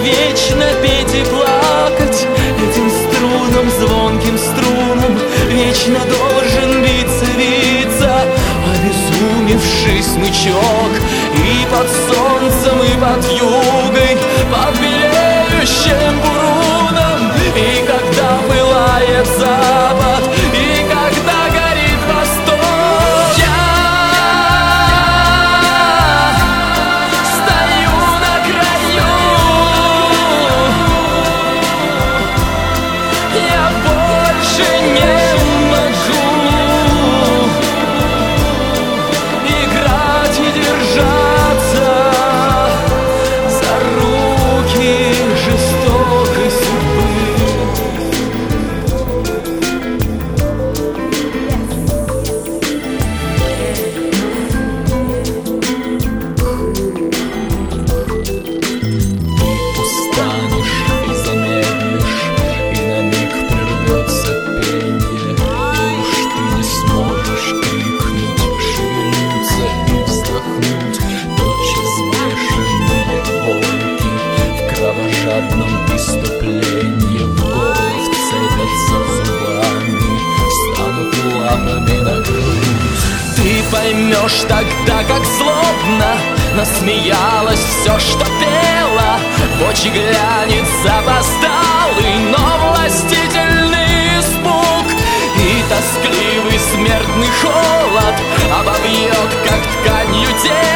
вечно петь и плакать, этим струнам, звонким струнам вечно должен биться, обезумевший смычок. И под солнцем, и под вьюгой, под белеющим буруном, и когда пылает запад, и когда горит восток, я стою на краю. Я больше не могу играть и держаться за руки жестокой судьбы. Устанешь и замедлишь, и на миг прервется пение, и уж ты не сможешь крикнуть, шевельнуться и вздохнуть. Тотчас бешеные волки в кровожадном иступлении в горло вцепятся зубами, станут лапами на грудь. Ты поймешь тогда, как злобно насмеялось все, что пело. В очи глянет запоздалый, но властительный испуг, и тоскливый смертный холод обовьет, как тканью, тело.